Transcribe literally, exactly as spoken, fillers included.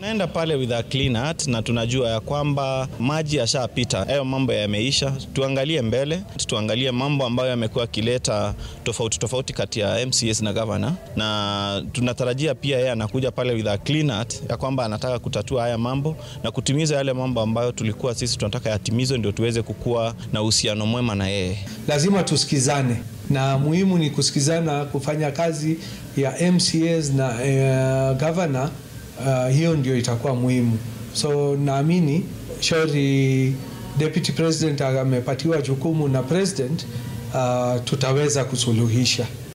Naenda pale with a clean heart na tunajua ya kwamba maji yashapita, hayo mambo yameisha. Tuangalie mbele, tuangalie mambo ambayo yamekuwa kileta tofauti tofauti kati ya M C S na governor, na tunatarajia pia yeye anakuja pale with a clean heart ya kwamba anataka kutatua haya mambo na kutimiza yale mambo ambayo tulikuwa sisi tunataka yatimizwe ndio tuweze kukua na uhusiano mwema na yeye. Lazima tusikizane, na muhimu ni kusikizana, kufanya kazi ya M C S na uh, governor. Uh, hiyo ndio itakuwa muhimu. So naamini shauri Deputy President amepatiwa jukumu na President, uh, tutaweza kusuluhisha.